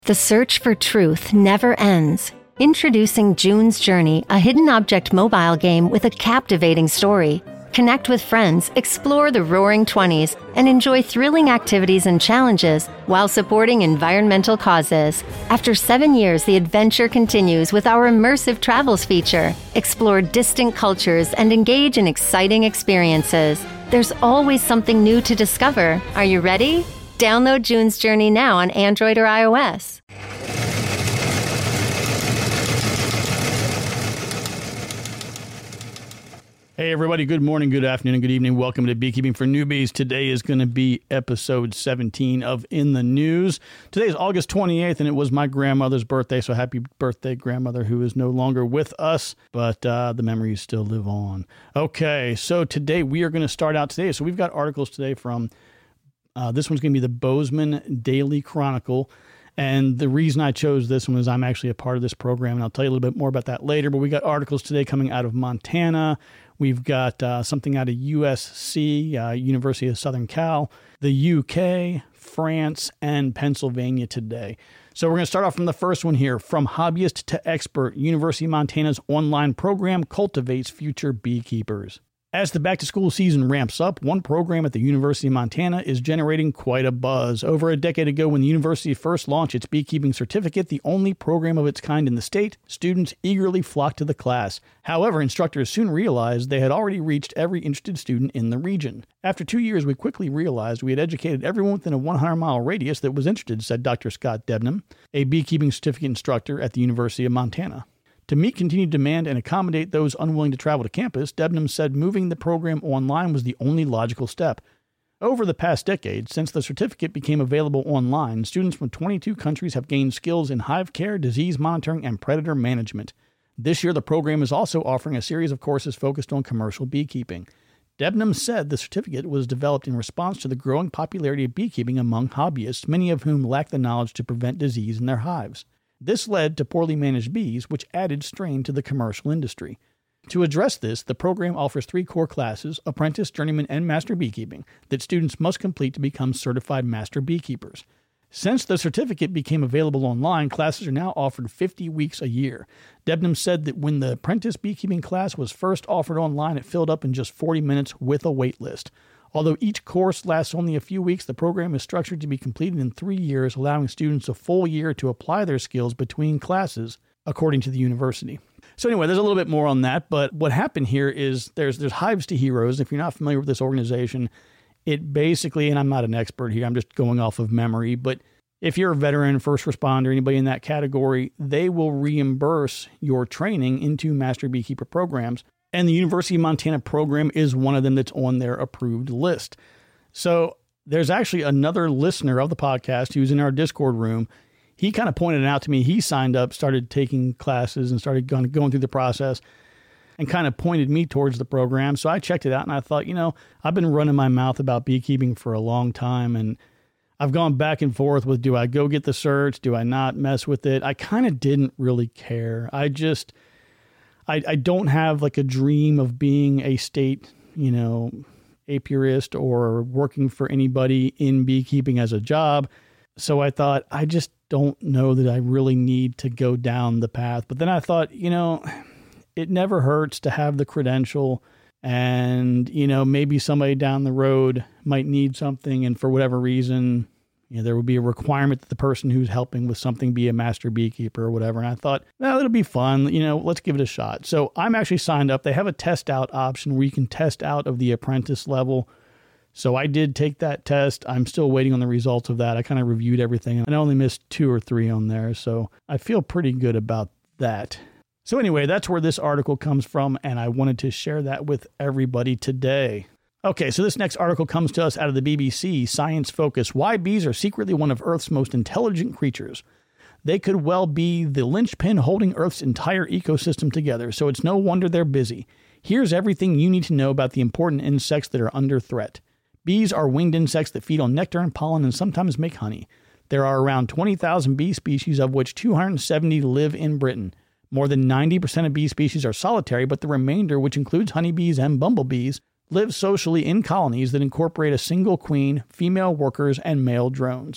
The search for truth never ends. Introducing June's Journey, a hidden object mobile game with a captivating story. Connect with friends, explore the Roaring '20s, and enjoy thrilling activities and challenges while supporting environmental causes. After 7 years, the adventure continues with our immersive travels feature. Explore distant cultures and engage in exciting experiences. There's always something new to discover. Are you ready? Download June's Journey now on Android or iOS. Hey everybody, good morning, good afternoon, and good evening. Welcome to Beekeeping for Newbies. Today is going to be episode 17 of In the News. Today is August 28th, and it was my grandmother's birthday, so happy birthday, grandmother, who is no longer with us, but the memories still live on. Okay, so today we are going to start out today. So we've got articles today from, this one's going to be the Bozeman Daily Chronicle. And the reason I chose this one is I'm actually a part of this program, and I'll tell you a little bit more about that later. But we got articles today coming out of Montana. We've got something out of USC, University of Southern Cal, the UK, France, and Pennsylvania today. So we're going to start off from the first one here. From hobbyist to expert, University of Montana's online program cultivates future beekeepers. As the back-to-school season ramps up, one program at the University of Montana is generating quite a buzz. Over a decade ago, when the university first launched its beekeeping certificate, the only program of its kind in the state, students eagerly flocked to the class. However, instructors soon realized they had already reached every interested student in the region. After 2 years, we quickly realized we had educated everyone within a 100-mile radius that was interested, said Dr. Scott Debnam, a beekeeping certificate instructor at the University of Montana. To meet continued demand and accommodate those unwilling to travel to campus, Debnam said moving the program online was the only logical step. Over the past decade, since the certificate became available online, students from 22 countries have gained skills in hive care, disease monitoring, and predator management. This year, the program is also offering a series of courses focused on commercial beekeeping. Debnam said the certificate was developed in response to the growing popularity of beekeeping among hobbyists, many of whom lack the knowledge to prevent disease in their hives. This led to poorly managed bees, which added strain to the commercial industry. To address this, the program offers 3 core classes, apprentice, journeyman, and master beekeeping, that students must complete to become certified master beekeepers. Since the certificate became available online, classes are now offered 50 weeks a year. Debnam said that when the apprentice beekeeping class was first offered online, it filled up in just 40 minutes with a wait list. Although each course lasts only a few weeks, the program is structured to be completed in 3 years, allowing students a full year to apply their skills between classes, according to the university. So anyway, there's a little bit more on that, but what happened here is there's Hives to Heroes. If you're not familiar with this organization, it basically, and I'm not an expert here, I'm just going off of memory, but if you're a veteran, first responder, anybody in that category, they will reimburse your training into master beekeeper programs. And the University of Montana program is one of them that's on their approved list. So there's actually another listener of the podcast who's in our Discord room. He kind of pointed it out to me. He signed up, started taking classes, and started going through the process and kind of pointed me towards the program. So I checked it out, and I thought, I've been running my mouth about beekeeping for a long time, and I've gone back and forth with, do I go get the certs? Do I not mess with it? I kind of didn't really care. I don't have like a dream of being a state, apiarist or working for anybody in beekeeping as a job. So I thought, I just don't know that I really need to go down the path. But then I thought, it never hurts to have the credential, and, maybe somebody down the road might need something. And for whatever reason, there would be a requirement that the person who's helping with something be a master beekeeper or whatever. And I thought, well, it'll be fun. Let's give it a shot. So I'm actually signed up. They have a test out option where you can test out of the apprentice level. So I did take that test. I'm still waiting on the results of that. I kind of reviewed everything, and I only missed 2 or 3 on there. So I feel pretty good about that. So anyway, that's where this article comes from, and I wanted to share that with everybody today. Okay, so this next article comes to us out of the BBC, Science Focus, Why Bees Are Secretly One of Earth's Most Intelligent Creatures. They could well be the linchpin holding Earth's entire ecosystem together, so it's no wonder they're busy. Here's everything you need to know about the important insects that are under threat. Bees are winged insects that feed on nectar and pollen and sometimes make honey. There are around 20,000 bee species, of which 270 live in Britain. More than 90% of bee species are solitary, but the remainder, which includes honeybees and bumblebees, live socially in colonies that incorporate a single queen, female workers, and male drones.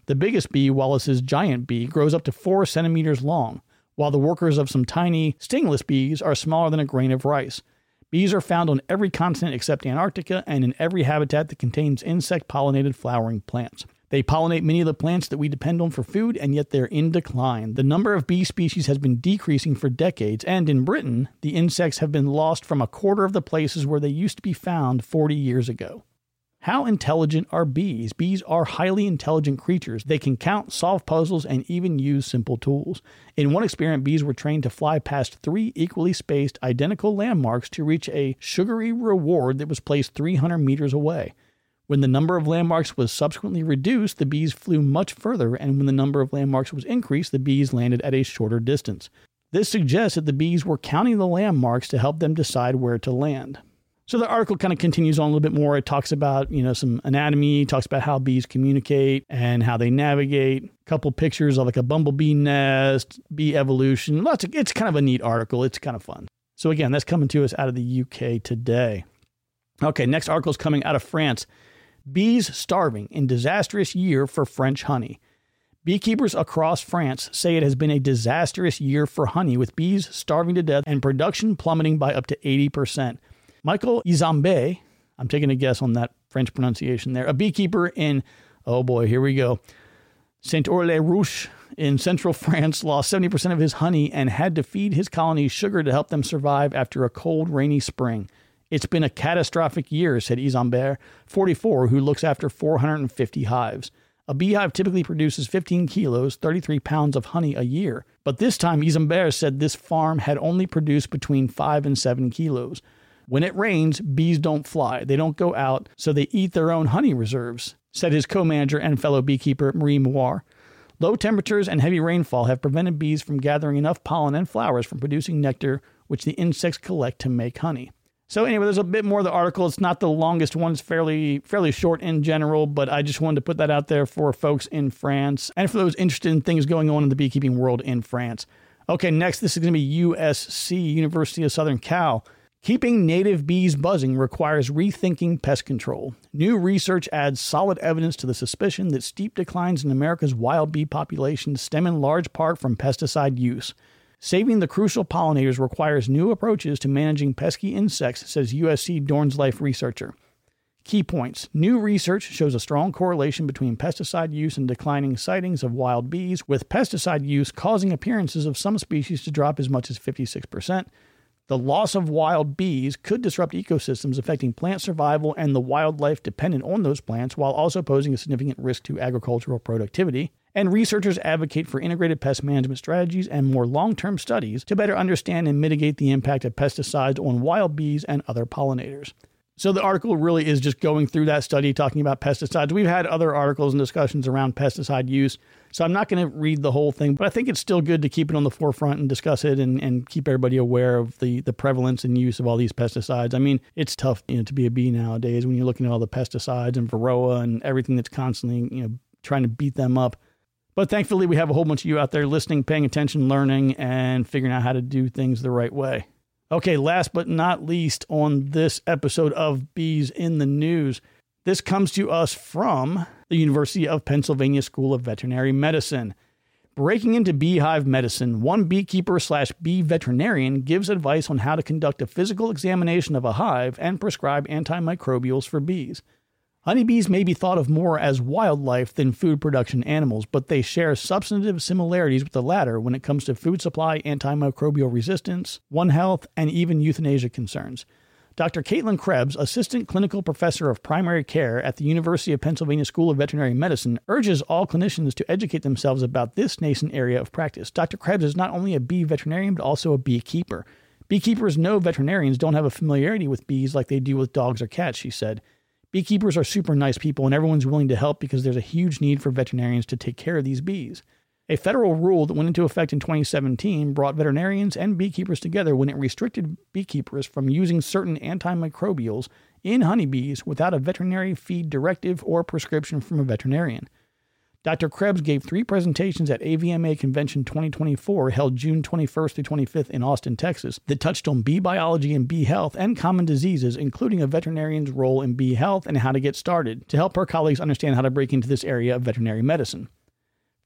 The biggest bee, Wallace's giant bee, grows up to 4 centimeters long, while the workers of some tiny, stingless bees are smaller than a grain of rice. Bees are found on every continent except Antarctica and in every habitat that contains insect-pollinated flowering plants. They pollinate many of the plants that we depend on for food, and yet they're in decline. The number of bee species has been decreasing for decades, and in Britain, the insects have been lost from a quarter of the places where they used to be found 40 years ago. How intelligent are bees? Bees are highly intelligent creatures. They can count, solve puzzles, and even use simple tools. In one experiment, bees were trained to fly past 3 equally spaced, identical landmarks to reach a sugary reward that was placed 300 meters away. When the number of landmarks was subsequently reduced, the bees flew much further, and when the number of landmarks was increased, the bees landed at a shorter distance. This suggests that the bees were counting the landmarks to help them decide where to land. So the article kind of continues on a little bit more. It talks about, some anatomy, talks about how bees communicate and how they navigate. A couple pictures of like a bumblebee nest, bee evolution. It's kind of a neat article. It's kind of fun. So again, that's coming to us out of the UK today. Okay, next article is coming out of France. Bees starving in disastrous year for French honey. Beekeepers across France say it has been a disastrous year for honey, with bees starving to death and production plummeting by up to 80%. Michael Izambe, I'm taking a guess on that French pronunciation there, a beekeeper in, oh boy, here we go, Saint-Ouen-les-Rouges in central France, lost 70% of his honey and had to feed his colonies sugar to help them survive after a cold, rainy spring. It's been a catastrophic year, said Izambe, 44, who looks after 450 hives. A beehive typically produces 15 kilos, 33 pounds of honey a year. But this time, Izambe said this farm had only produced between 5 and 7 kilos. When it rains, bees don't fly. They don't go out, so they eat their own honey reserves, said his co-manager and fellow beekeeper, Marie Moir. Low temperatures and heavy rainfall have prevented bees from gathering enough pollen and flowers from producing nectar, which the insects collect to make honey. So anyway, there's a bit more of the article. It's not the longest one. It's fairly short in general, but I just wanted to put that out there for folks in France and for those interested in things going on in the beekeeping world in France. Okay, next, this is going to be USC, University of Southern Cal. Keeping native bees buzzing requires rethinking pest control. New research adds solid evidence to the suspicion that steep declines in America's wild bee population stem in large part from pesticide use. Saving the crucial pollinators requires new approaches to managing pesky insects, says USC Dornslife researcher. Key points. New research shows a strong correlation between pesticide use and declining sightings of wild bees, with pesticide use causing appearances of some species to drop as much as 56%. The loss of wild bees could disrupt ecosystems, affecting plant survival and the wildlife dependent on those plants, while also posing a significant risk to agricultural productivity. And researchers advocate for integrated pest management strategies and more long-term studies to better understand and mitigate the impact of pesticides on wild bees and other pollinators. So the article really is just going through that study, talking about pesticides. We've had other articles and discussions around pesticide use, so I'm not going to read the whole thing, but I think it's still good to keep it on the forefront and discuss it and keep everybody aware of the prevalence and use of all these pesticides. I mean, it's tough, to be a bee nowadays when you're looking at all the pesticides and Varroa and everything that's constantly, trying to beat them up. But thankfully, we have a whole bunch of you out there listening, paying attention, learning, and figuring out how to do things the right way. Okay, last but not least on this episode of Bees in the News, this comes to us from the University of Pennsylvania School of Veterinary Medicine. Breaking into beehive medicine, one beekeeper/bee veterinarian gives advice on how to conduct a physical examination of a hive and prescribe antimicrobials for bees. Honeybees may be thought of more as wildlife than food production animals, but they share substantive similarities with the latter when it comes to food supply, antimicrobial resistance, One Health, and even euthanasia concerns. Dr. Caitlin Krebs, Assistant Clinical Professor of Primary Care at the University of Pennsylvania School of Veterinary Medicine, urges all clinicians to educate themselves about this nascent area of practice. Dr. Krebs is not only a bee veterinarian, but also a beekeeper. Beekeepers know veterinarians don't have a familiarity with bees like they do with dogs or cats, she said. Beekeepers are super nice people, and everyone's willing to help because there's a huge need for veterinarians to take care of these bees. A federal rule that went into effect in 2017 brought veterinarians and beekeepers together when it restricted beekeepers from using certain antimicrobials in honeybees without a veterinary feed directive or prescription from a veterinarian. Dr. Krebs gave 3 presentations at AVMA Convention 2024, held June 21st through 25th in Austin, Texas, that touched on bee biology and bee health and common diseases, including a veterinarian's role in bee health and how to get started, to help her colleagues understand how to break into this area of veterinary medicine.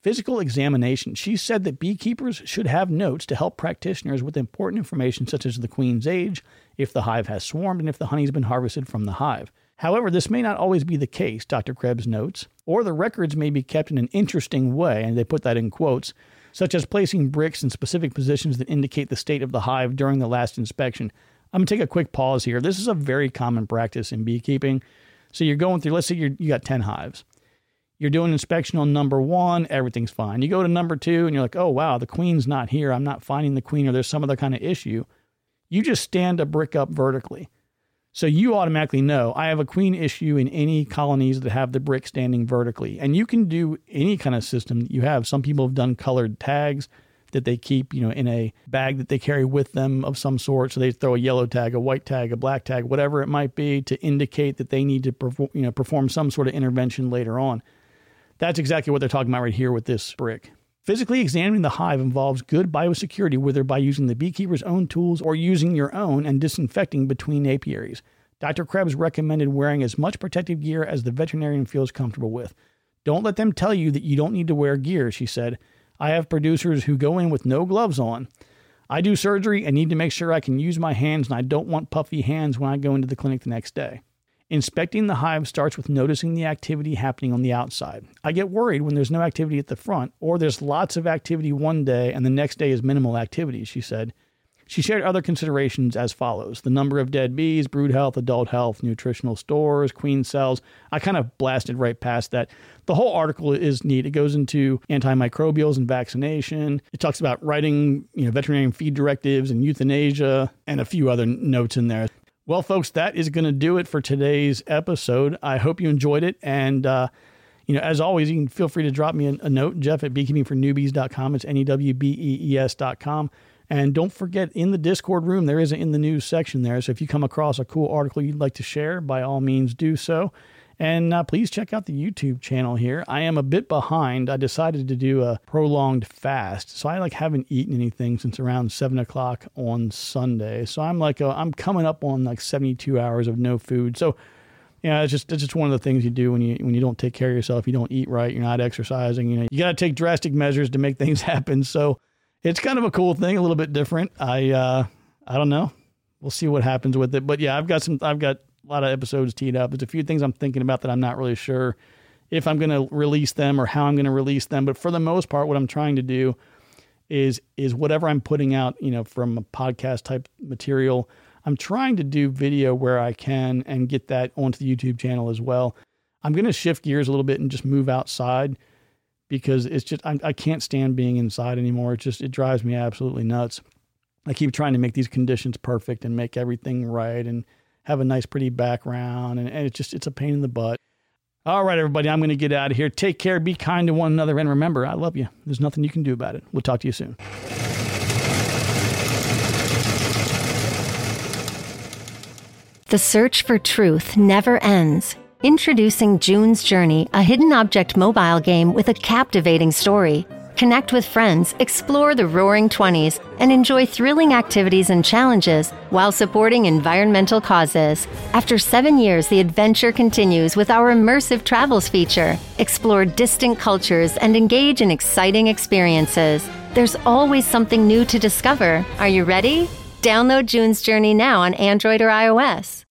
Physical examination. She said that beekeepers should have notes to help practitioners with important information such as the queen's age, if the hive has swarmed, and if the honey's been harvested from the hive. However, this may not always be the case, Dr. Krebs notes, or the records may be kept in an interesting way, and they put that in quotes, such as placing bricks in specific positions that indicate the state of the hive during the last inspection. I'm going to take a quick pause here. This is a very common practice in beekeeping. So you're going through, let's say you got 10 hives. You're doing inspection on number 1, everything's fine. You go to number 2 and you're like, oh, wow, the queen's not here. I'm not finding the queen, or there's some other kind of issue. You just stand a brick up vertically. So you automatically know I have a queen issue in any colonies that have the brick standing vertically. And you can do any kind of system that you have. Some people have done colored tags that they keep, in a bag that they carry with them of some sort. So they throw a yellow tag, a white tag, a black tag, whatever it might be, to indicate that they need to perform some sort of intervention later on. That's exactly what they're talking about right here with this brick. Physically examining the hive involves good biosecurity, whether by using the beekeeper's own tools or using your own, and disinfecting between apiaries. Dr. Krebs recommended wearing as much protective gear as the veterinarian feels comfortable with. Don't let them tell you that you don't need to wear gear, she said. I have producers who go in with no gloves on. I do surgery and need to make sure I can use my hands, and I don't want puffy hands when I go into the clinic the next day. Inspecting the hive starts with noticing the activity happening on the outside. I get worried when there's no activity at the front, or there's lots of activity one day and the next day is minimal activity, she said. She shared other considerations as follows: the number of dead bees, brood health, adult health, nutritional stores, queen cells. I kind of blasted right past that. The whole article is neat. It goes into antimicrobials and vaccination. It talks about writing, veterinarian feed directives and euthanasia, and a few other notes in there. Well, folks, that is going to do it for today's episode. I hope you enjoyed it. And, as always, you can feel free to drop me a note, Jeff at beekeepingfornewbies.com. It's NEWBEES.com. And don't forget, in the Discord room, there is an In the News section there. So if you come across a cool article you'd like to share, by all means do so. And please check out the YouTube channel here. I am a bit behind. I decided to do a prolonged fast. So I haven't eaten anything since around 7 o'clock on Sunday. So I'm coming up on 72 hours of no food. So it's just one of the things you do when you don't take care of yourself. You don't eat right. You're not exercising. You got to take drastic measures to make things happen. So it's kind of a cool thing, a little bit different. I don't know. We'll see what happens with it. But yeah, I've got a lot of episodes teed up. There's a few things I'm thinking about that I'm not really sure if I'm going to release them or how I'm going to release them. But for the most part, what I'm trying to do is whatever I'm putting out, from a podcast type material, I'm trying to do video where I can and get that onto the YouTube channel as well. I'm going to shift gears a little bit and just move outside, because it's just, I can't stand being inside anymore. It drives me absolutely nuts. I keep trying to make these conditions perfect and make everything right and have a nice, pretty background. And it's a pain in the butt. All right, everybody, I'm going to get out of here. Take care. Be kind to one another. And remember, I love you. There's nothing you can do about it. We'll talk to you soon. The search for truth never ends. Introducing June's Journey, a hidden object mobile game with a captivating story. Connect with friends, explore the Roaring '20s, and enjoy thrilling activities and challenges while supporting environmental causes. After 7 years, the adventure continues with our immersive travels feature. Explore distant cultures and engage in exciting experiences. There's always something new to discover. Are you ready? Download June's Journey now on Android or iOS.